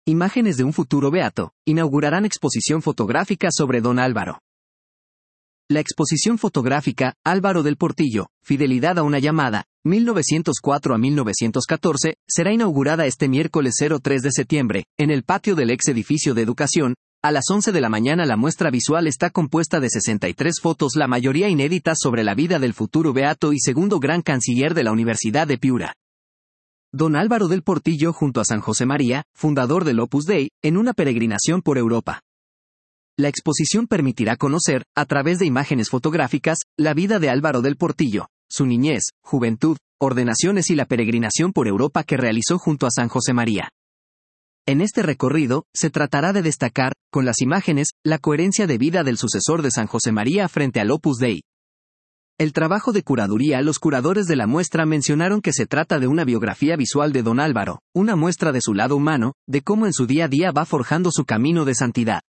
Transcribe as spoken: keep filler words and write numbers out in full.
Imágenes de un futuro beato, inaugurarán exposición fotográfica sobre Don Álvaro. La exposición fotográfica, Álvaro del Portillo, Fidelidad a una llamada, mil novecientos cuatro a mil novecientos catorce, será inaugurada este miércoles tres de septiembre, en el patio del ex edificio de Educación. A las once de la mañana la muestra visual está compuesta de sesenta y tres fotos, la mayoría inéditas, sobre la vida del futuro beato y segundo gran canciller de la Universidad de Piura. Don Álvaro del Portillo junto a San José María, fundador del Opus Dei, en una peregrinación por Europa. La exposición permitirá conocer, a través de imágenes fotográficas, la vida de Álvaro del Portillo, su niñez, juventud, ordenaciones y la peregrinación por Europa que realizó junto a San José María. En este recorrido, se tratará de destacar, con las imágenes, la coherencia de vida del sucesor de San José María frente al Opus Dei. El trabajo de curaduría. Los curadores de la muestra mencionaron que se trata de una biografía visual de Don Álvaro, una muestra de su lado humano, de cómo en su día a día va forjando su camino de santidad.